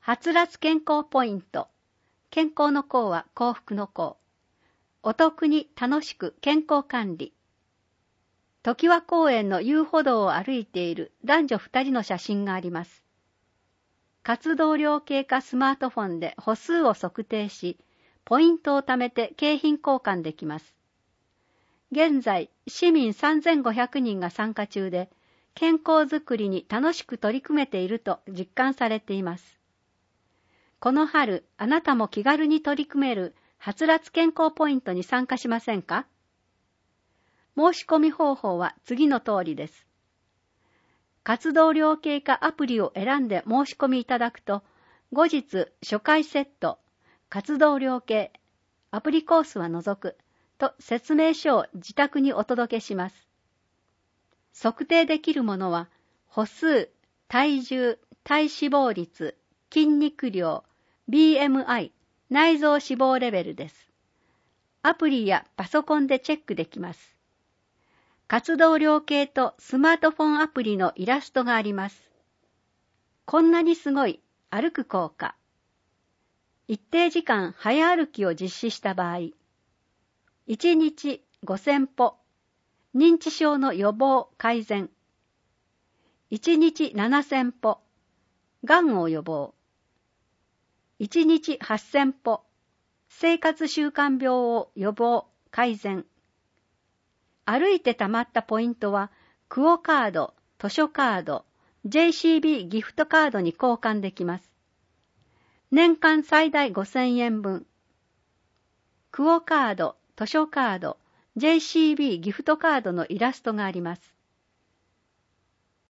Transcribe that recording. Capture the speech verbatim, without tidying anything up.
はつらつ健康ポイント。健康の幸は幸福の幸。お得に楽しく健康管理。常盤公園の遊歩道を歩いている男女二人の写真があります。活動量計かスマートフォンで歩数を測定し、ポイントを貯めて景品交換できます。現在、市民さんぜんごひゃくにんが参加中で、健康づくりに楽しく取り組めていると実感されています。この春、あなたも気軽に取り組めるはつらつ健康ポイントに参加しませんか？申し込み方法は次の通りです。活動量計かアプリを選んで申し込みいただくと、後日初回セット、活動量計、アプリコースは除くと説明書を自宅にお届けします。測定できるものは、歩数、体重、体脂肪率、筋肉量、ビーエムアイ、内臓脂肪レベルです。アプリやパソコンでチェックできます。活動量計とスマートフォンアプリのイラストがあります。こんなにすごい歩く効果。一定時間早歩きを実施した場合、いちにちごせんぽ、認知症の予防改善。いちにちななせんぽ、がんを予防。いちにちはっせんぽ、生活習慣病を予防改善。歩いて貯まったポイントは、クオカード、図書カード、ジェイシービー ギフトカードに交換できます。年間最大ごせんえんぶん。クオカード、図書カード、ジェイシービー ギフトカードのイラストがあります。